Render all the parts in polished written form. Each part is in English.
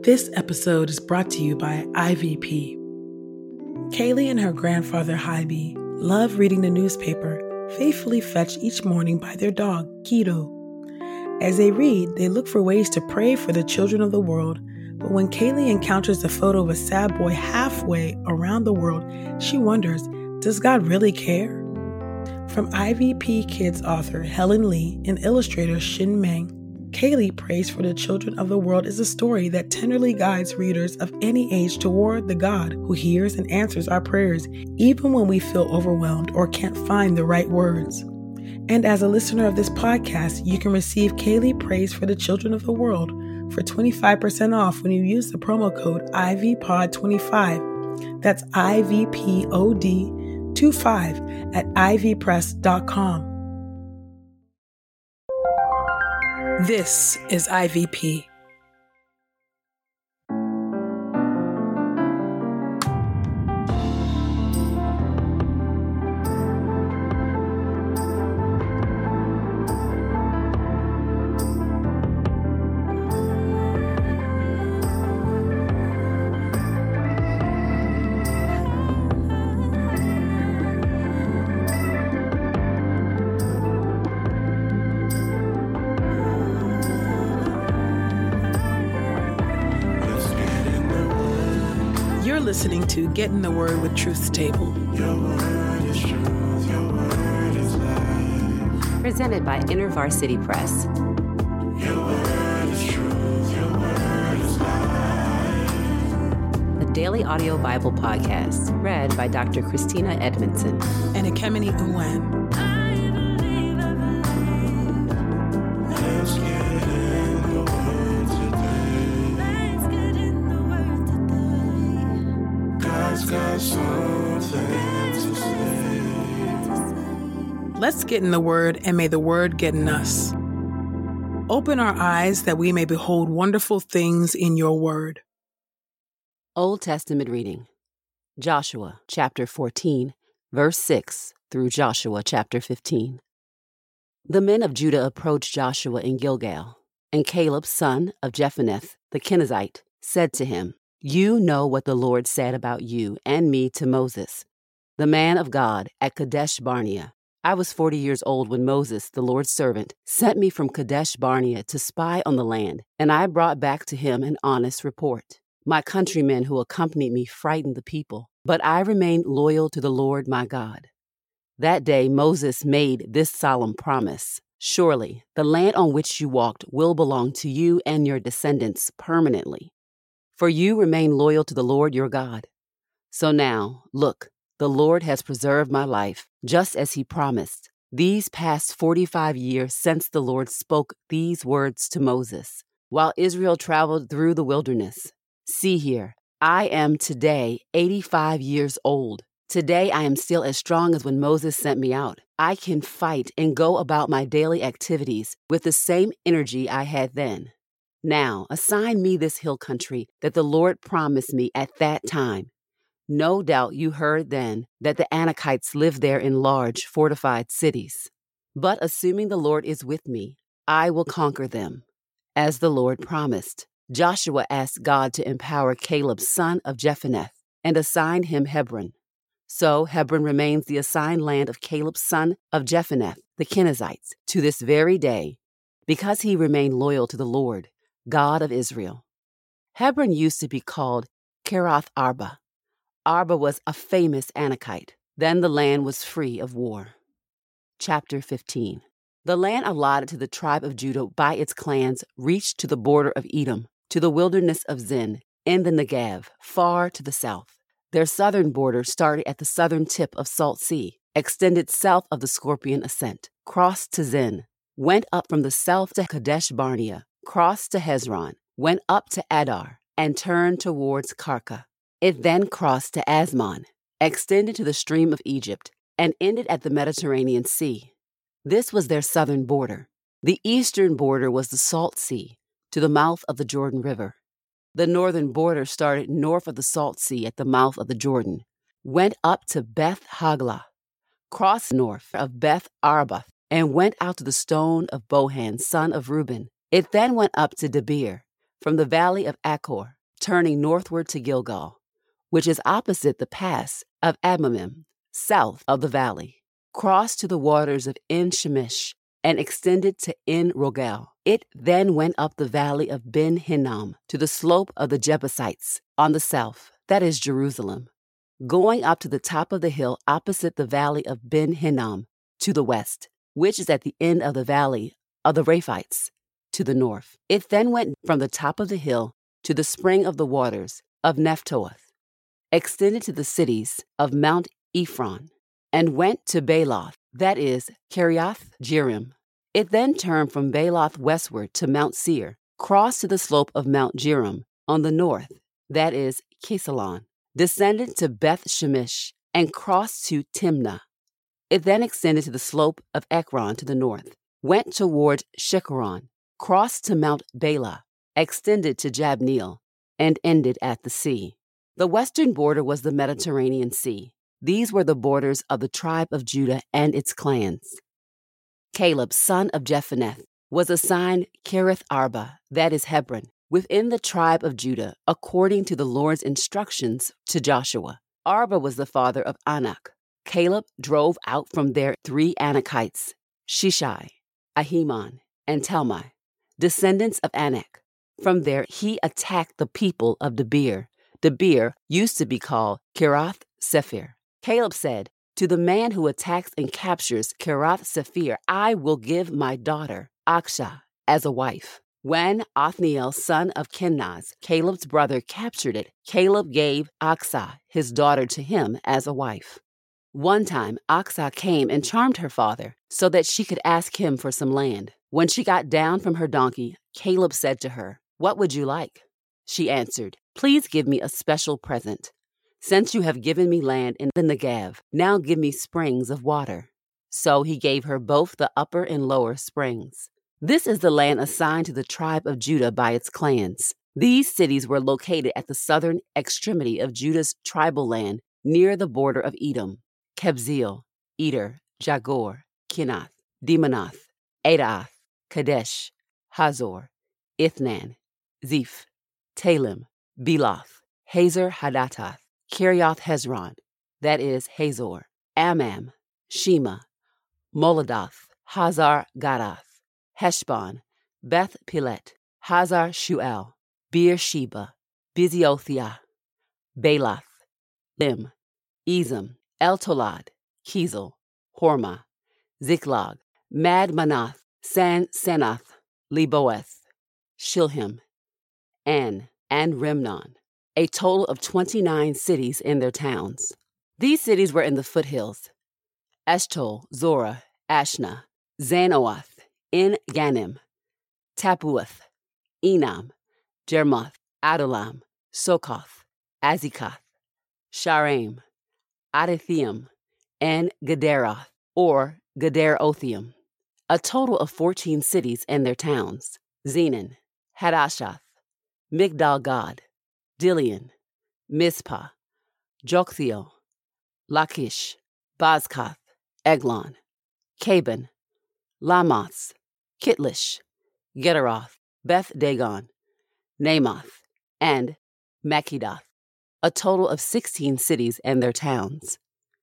This episode is brought to you by IVP. Kaylee and her grandfather, Hybe, love reading the newspaper, faithfully fetched each morning by their dog, Keto. As they read, they look for ways to pray for the children of the world, but when Kaylee encounters a photo of a sad boy halfway around the world, she wonders, does God really care? From IVP Kids author Helen Lee and illustrator Shin Meng, Kaylee Prays for the Children of the World is a story that tenderly guides readers of any age toward the God who hears and answers our prayers, even when we feel overwhelmed or can't find the right words. And as a listener of this podcast, you can receive Kaylee Prays for the Children of the World for 25% off when you use the promo code IVPOD25. That's IVPOD25 at ivpress.com. This is IVP. You're listening to Get in the Word with Truth's Table. Your word is truth, your word is life. Presented by InterVarsity Press. Your word is truth, your word is life. The Daily Audio Bible Podcast, read by Dr. Christina Edmondson. And Ekemini Uwan. Let's get in the word today. God's got something to say. Let's get in the Word, and may the Word get in us. Open our eyes that we may behold wonderful things in your Word. Old Testament reading. Joshua chapter 14, verse 6 through Joshua chapter 15. The men of Judah approached Joshua in Gilgal, and Caleb, son of Jephunneh the Kenizzite, said to him, "You know what the Lord said about you and me to Moses, the man of God, at Kadesh Barnea. I was 40 years old when Moses, the Lord's servant, sent me from Kadesh Barnea to spy on the land, and I brought back to him an honest report. My countrymen who accompanied me frightened the people, but I remained loyal to the Lord my God. That day Moses made this solemn promise, 'Surely the land on which you walked will belong to you and your descendants permanently, for you remain loyal to the Lord your God. So now, look, the Lord has preserved my life, just as he promised, these past 45 years since the Lord spoke these words to Moses, while Israel traveled through the wilderness. See here, I am today 85 years old. Today I am still as strong as when Moses sent me out. I can fight and go about my daily activities with the same energy I had then. Now assign me this hill country that the Lord promised me at that time. No doubt you heard then that the Anakites live there in large fortified cities. But assuming the Lord is with me, I will conquer them, as the Lord promised." Joshua asked God to empower Caleb, son of Jephunneh, and assigned him Hebron. So Hebron remains the assigned land of Caleb, son of Jephunneh, the Kenizzites, to this very day, because he remained loyal to the Lord, God of Israel. Hebron used to be called Kirath Arba. Arba was a famous Anakite. Then the land was free of war. Chapter 15. The land allotted to the tribe of Judah by its clans reached to the border of Edom, to the wilderness of Zin, in the Negev, far to the south. Their southern border started at the southern tip of Salt Sea, extended south of the Scorpion Ascent, crossed to Zin, went up from the south to Kadesh Barnea, crossed to Hezron, went up to Adar, and turned towards Karka. It then crossed to Asmon, extended to the stream of Egypt, and ended at the Mediterranean Sea. This was their southern border. The eastern border was the Salt Sea, to the mouth of the Jordan River. The northern border started north of the Salt Sea at the mouth of the Jordan, went up to Beth Haglah, crossed north of Beth Arbath, and went out to the stone of Bohan, son of Reuben. It then went up to Debir, from the valley of Achor, turning northward to Gilgal, which is opposite the pass of Admamim, south of the valley, crossed to the waters of En-Shemesh, and extended to En-Rogel. It then went up the valley of Ben-Hinnom to the slope of the Jebusites on the south, that is Jerusalem, going up to the top of the hill opposite the valley of Ben-Hinnom to the west, which is at the end of the valley of the Rephites to the north. It then went from the top of the hill to the spring of the waters of Nephtoah, extended to the cities of Mount Ephron, and went to Baaloth, that is Kiriath Jearim. It then turned from Baaloth westward to Mount Seir, crossed to the slope of Mount Jearim on the north, that is Kesalon, descended to Beth Shemesh, and crossed to Timnah. It then extended to the slope of Ekron to the north, went toward Shekharon, crossed to Mount Bala, extended to Jabneel, and ended at the sea. The western border was the Mediterranean Sea. These were the borders of the tribe of Judah and its clans. Caleb, son of Jephunneh, was assigned Kiriath Arba, that is Hebron, within the tribe of Judah, according to the Lord's instructions to Joshua. Arba was the father of Anak. Caleb drove out from there 3 Anakites, Shishai, Ahiman, and Talmai, descendants of Anak. From there he attacked the people of Debir. Debir used to be called Kiriath Sephir. Caleb said, "To the man who attacks and captures Kiriath Sephir, I will give my daughter, Aksha, as a wife." When Othniel, son of Kenaz, Caleb's brother, captured it, Caleb gave Aksah, his daughter, to him as a wife. One time, Aksah came and charmed her father so that she could ask him for some land. When she got down from her donkey, Caleb said to her, "What would you like?" She answered, "Please give me a special present. Since you have given me land in the Negev, now give me springs of water." So he gave her both the upper and lower springs. This is the land assigned to the tribe of Judah by its clans. These cities were located at the southern extremity of Judah's tribal land near the border of Edom: Kebzeel, Eder, Jagor, Kinath, Demonath, Adath, Kadesh, Hazor, Ithnan, Ziph, Talim, Beloth, Hazer Hadatath, Kiriath Hezron, that is Hazor, Amam, Shema, Moladoth, Hazar Gadath, Heshbon, Beth Pilet, Hazar Shuel, Beersheba, Biziothia, Balath, Lim, Ezem, Eltolad, Kizel, Hormah, Ziklag, Madmanath, Sanath, Leboeth, Shilhim, and Rimnon, a total of 29 cities and their towns. These cities were in the foothills: Eshcol, Zorah, Ashna, Zanoath, En-Ganim, Tapuath, Enam, Jermoth, Adulam, Sokoth, Azekath, Sharaim, Adithium, and Gederoth, or Gederothium, a total of 14 cities and their towns: Zenon, Hadashath, Migdal-Gad, Dilian, Mizpah, Joktheel, Lachish, Bazkath, Eglon, Caban, Lamoth, Kitlish, Gederoth, Beth Dagon, Namoth, and Makkedath, a total of 16 cities and their towns: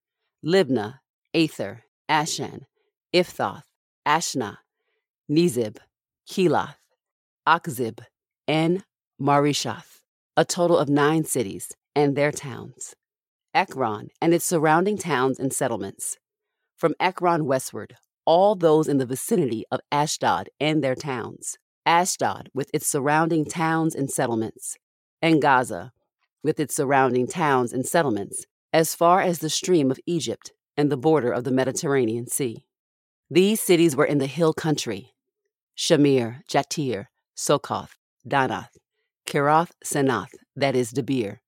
Libnah, Aether, Ashan, Ifthoth, Ashna, Nezib, Kelath, Achzib, and Marishath, a total of 9 cities and their towns. Ekron and its surrounding towns and settlements. From Ekron westward, all those in the vicinity of Ashdod and their towns. Ashdod with its surrounding towns and settlements. And Gaza with its surrounding towns and settlements, as far as the stream of Egypt and the border of the Mediterranean Sea. These cities were in the hill country: Shamir, Jatir, Sokoth, Danath, Kiriath Senath, that is Debir,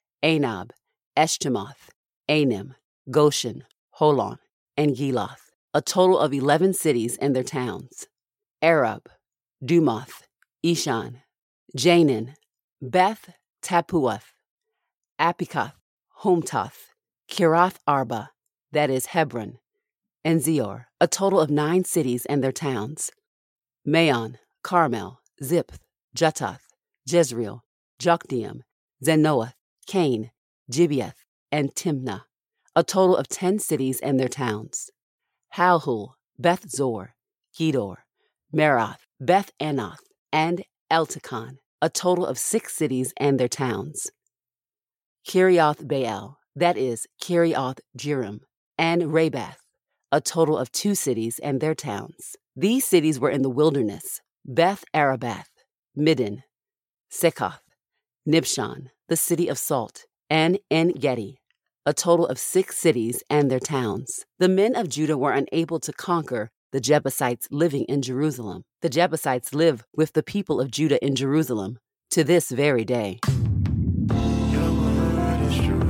Anab, Eshtemoth, Anim, Goshen, Holon, and Giloth, a total of 11 cities and their towns: Arab, Dumoth, Ishan, Janin, Beth Tapuath, Apikath, Homtoth, Kiriath Arba, that is Hebron, and Zior, a total of 9 cities and their towns: Maon, Carmel, Ziph, Juttath, Jezreel, Jokdeam, Zanoah, Cain, Gibeath, and Timnah, a total of 10 cities and their towns. Halhul, Beth Zor, Gedor, Merath, Beth Anath, and Eltekon, a total of 6 cities and their towns. Kirioth Baal, that is, Kirioth Jearim, and Rabath, a total of 2 cities and their towns. These cities were in the wilderness: Beth Arabath, Middin, Sekoth, Nibshan, the city of salt, and En-Gedi, a total of 6 cities and their towns. The men of Judah were unable to conquer the Jebusites living in Jerusalem. The Jebusites live with the people of Judah in Jerusalem to this very day. Your word is true.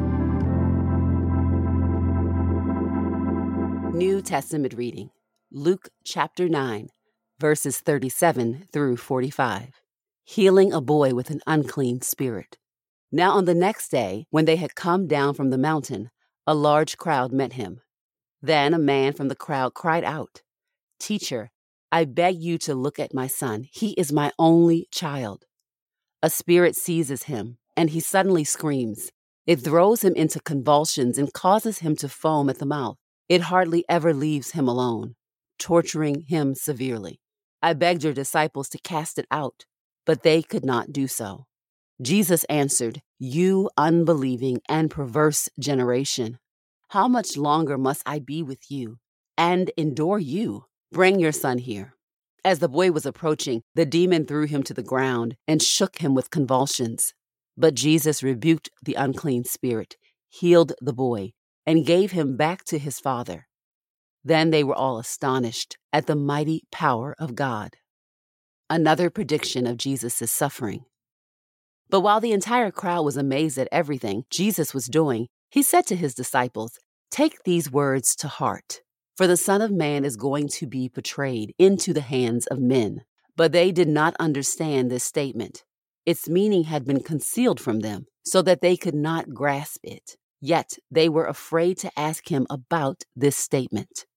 New Testament reading, Luke chapter 9, verses 37 through 45. Healing a boy with an unclean spirit. Now on the next day, when they had come down from the mountain, a large crowd met him. Then a man from the crowd cried out, "Teacher, I beg you to look at my son. He is my only child." A spirit seizes him, and he suddenly screams. It throws him into convulsions and causes him to foam at the mouth. It hardly ever leaves him alone, torturing him severely. I begged your disciples to cast it out, but they could not do so. Jesus answered, "You unbelieving and perverse generation, how much longer must I be with you and endure you? Bring your son here." As the boy was approaching, the demon threw him to the ground and shook him with convulsions. But Jesus rebuked the unclean spirit, healed the boy, and gave him back to his father. Then they were all astonished at the mighty power of God. Another prediction of Jesus' suffering. But while the entire crowd was amazed at everything Jesus was doing, he said to his disciples, "Take these words to heart, for the Son of Man is going to be betrayed into the hands of men." But they did not understand this statement. Its meaning had been concealed from them, so that they could not grasp it. Yet they were afraid to ask him about this statement.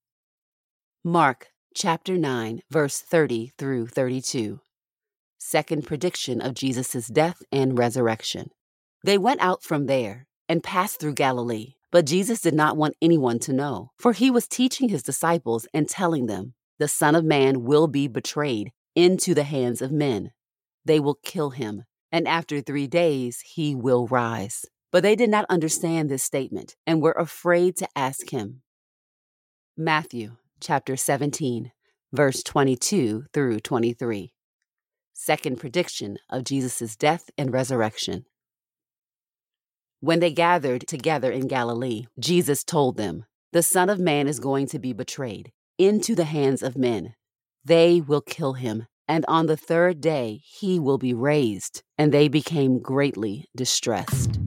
Mark chapter 9, verse 30 through 32. Second prediction of Jesus' death and resurrection. They went out from there and passed through Galilee, but Jesus did not want anyone to know, for he was teaching his disciples and telling them, "The Son of Man will be betrayed into the hands of men. They will kill him, and after 3 days he will rise." But they did not understand this statement and were afraid to ask him. Matthew chapter 17, verse 22 through 23. Second prediction of Jesus' death and resurrection. When they gathered together in Galilee, Jesus told them, "The Son of Man is going to be betrayed into the hands of men. They will kill him, and on the 3rd day he will be raised." And they became greatly distressed.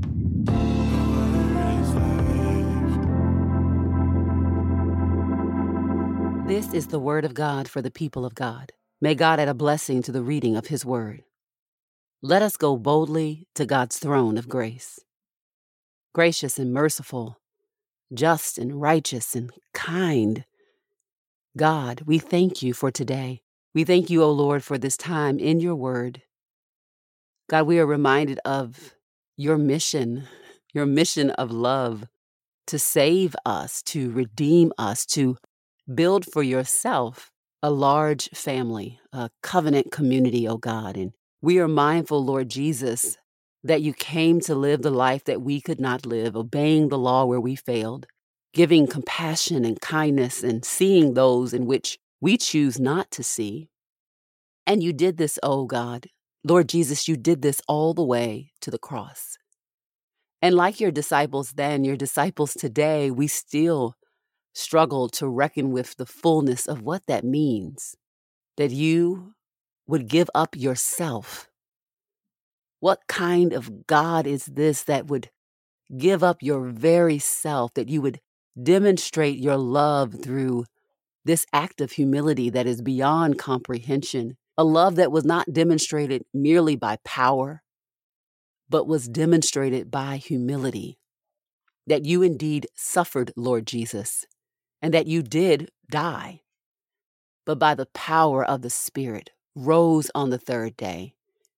This is the word of God for the people of God. May God add a blessing to the reading of his word. Let us go boldly to God's throne of grace. Gracious and merciful, just and righteous and kind God, we thank you for today. We thank you, O Lord, for this time in your word. God, we are reminded of your mission of love, to save us, to redeem us, to build for yourself a large family, a covenant community, O God. And we are mindful, Lord Jesus, that you came to live the life that we could not live, obeying the law where we failed, giving compassion and kindness and seeing those in which we choose not to see. And you did this, O God. Lord Jesus, you did this all the way to the cross. And like your disciples then, your disciples today, we still struggle to reckon with the fullness of what that means, that you would give up yourself. What kind of God is this that would give up your very self, that you would demonstrate your love through this act of humility that is beyond comprehension, a love that was not demonstrated merely by power, but was demonstrated by humility, that you indeed suffered, Lord Jesus, and that you did die, but by the power of the Spirit rose on the 3rd day.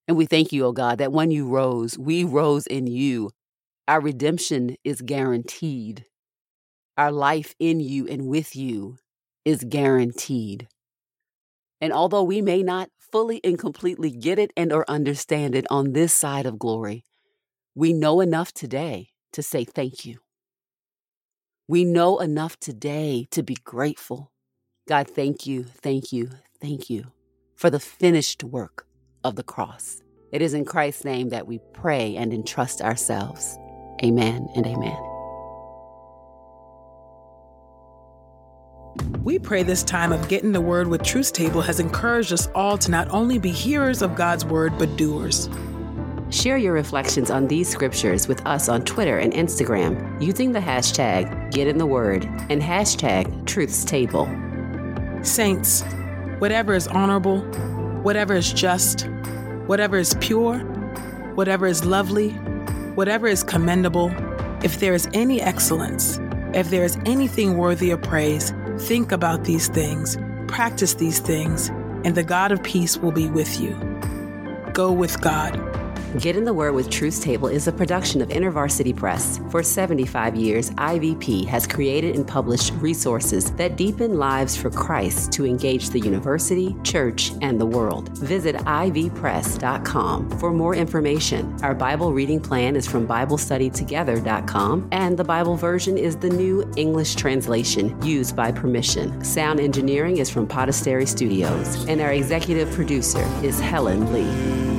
And we thank you, O God, that when you rose, we rose in you. Our redemption is guaranteed. Our life in you and with you is guaranteed. And although we may not fully and completely get it and or understand it on this side of glory, we know enough today to say thank you. We know enough today to be grateful. God, thank you, thank you, thank you for the finished work of the cross. It is in Christ's name that we pray and entrust ourselves. Amen and amen. We pray this time of Getting the Word with Truth Table has encouraged us all to not only be hearers of God's Word, but doers. Share your reflections on these scriptures with us on Twitter and Instagram using the hashtag #GetInTheWord and hashtag #TruthsTable. Saints, whatever is honorable, whatever is just, whatever is pure, whatever is lovely, whatever is commendable, if there is any excellence, if there is anything worthy of praise, think about these things, practice these things, and the God of peace will be with you. Go with God. Get in the Word with Truth's Table is a production of InterVarsity Press. For 75 years, IVP has created and published resources that deepen lives for Christ to engage the university, church, and the world. Visit ivpress.com for more information. Our Bible reading plan is from BibleStudyTogether.com, and the Bible version is the New English Translation used by permission. Sound engineering is from Podastery Studios, and our executive producer is Helen Lee.